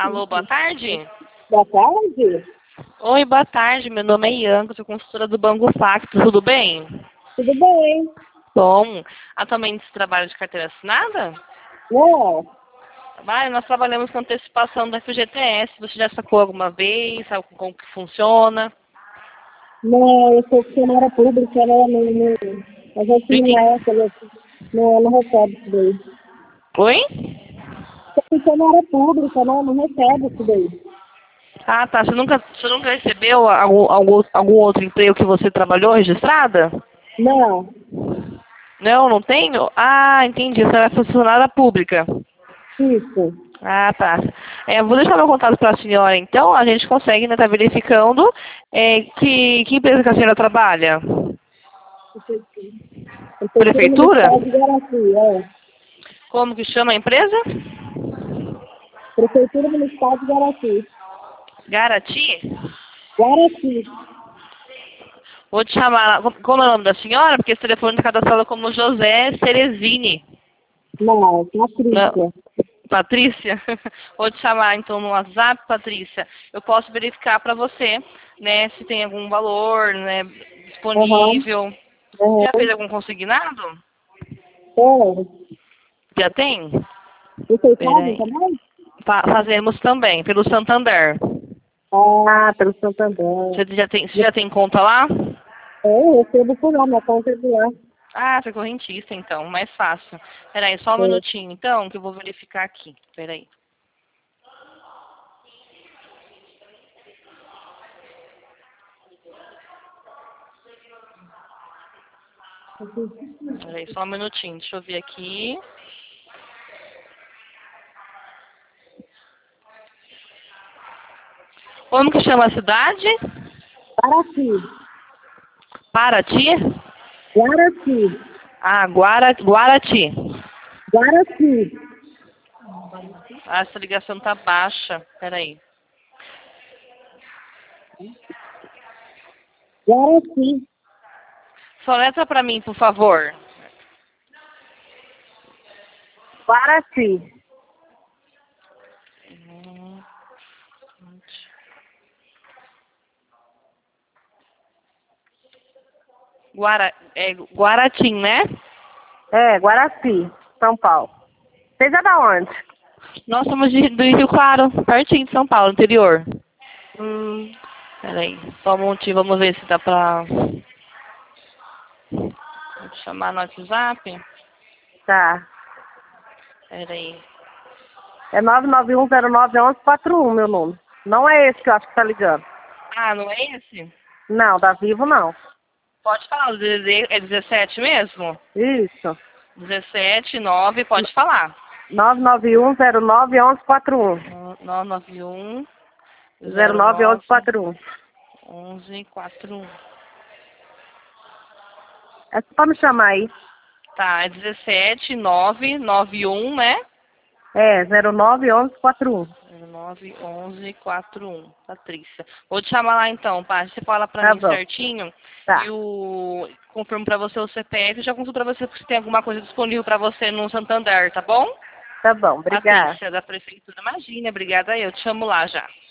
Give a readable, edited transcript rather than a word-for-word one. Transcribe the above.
Alô, boa tarde? Boa tarde. Oi, boa tarde. Meu nome é Ianca, sou consultora do Banco Facto. Tudo bem? Tudo bem? Bom. Atualmente você trabalha de carteira assinada? Não, Nós trabalhamos com antecipação da FGTS. Você já sacou alguma vez? Sabe como que funciona? não, eu sou funcionária pública, né? A gente não é, não recebe isso daí. Oi? Sou funcionária pública, né? Não recebe isso daí. Ah, tá. Você nunca recebeu algum outro emprego que você trabalhou registrada? Não, Não, não tenho? Ah, entendi. Você é funcionária pública. isso. Ah, tá. Vou deixar meu contato para a senhora, então. A gente consegue, né, tá verificando que empresa que a senhora trabalha? Prefeitura Prefeitura? Municipal de Guaraci, é. Como que chama a empresa? Prefeitura Municipal de Guaraci. Garati? Guaraci. Vou te chamar. Como é o nome da senhora? Porque esse telefone está cadastrado como José Cerezini. Não, Não. Patrícia. Patrícia? Vou te chamar então no WhatsApp, Patrícia. Eu posso verificar para você, né, se tem algum valor, né, Aham. disponível. Já Aham. fez algum consignado? É. Já tem? Vocês fazem Peraí. também? Fazemos também, pelo Santander. Ah, pelo Santander. Você já tem conta lá? Eu recebo por lá, minha conta é de lá. Ah, você é correntista, então, mais fácil. Peraí, só um É. minutinho, então, que eu vou verificar aqui. Peraí. Peraí, só um minutinho, deixa eu ver aqui. Como que chama a cidade? Guaraci. Paraty? Guaraci. Ah, Guarati. Guaraci. Ah, essa ligação tá baixa. Peraí. Guaraci. Soletra pra mim, por favor. Guaraci. Guaratim, né? É, Guaraci, São Paulo. Vocês é da onde? Nós somos do Rio Claro, pertinho de São Paulo, interior. Hum, Peraí, só um momentinho, vamos ver se dá pra... Vou te chamar no WhatsApp. tá. Peraí. É 991091141, meu nome. Não é esse que eu acho que tá ligando. Ah, não é esse? Não, da Vivo não. Pode falar, o DDD é 17 mesmo? Isso. 17, 9, pode falar. 991091141. 991 09 091141. 1141. É só pra me chamar aí. Tá, é 17 991, né? É, 091141. 09 11 41. Patrícia. Vou te chamar lá então, Paty. Você fala pra Tá mim bom. certinho Tá. e confirmo pra você o CPF e já consulto pra você se tem alguma coisa disponível pra você no Santander, tá bom? Tá bom. Obrigada. Patrícia, da Prefeitura. Imagina, obrigada eu. Te chamo lá já.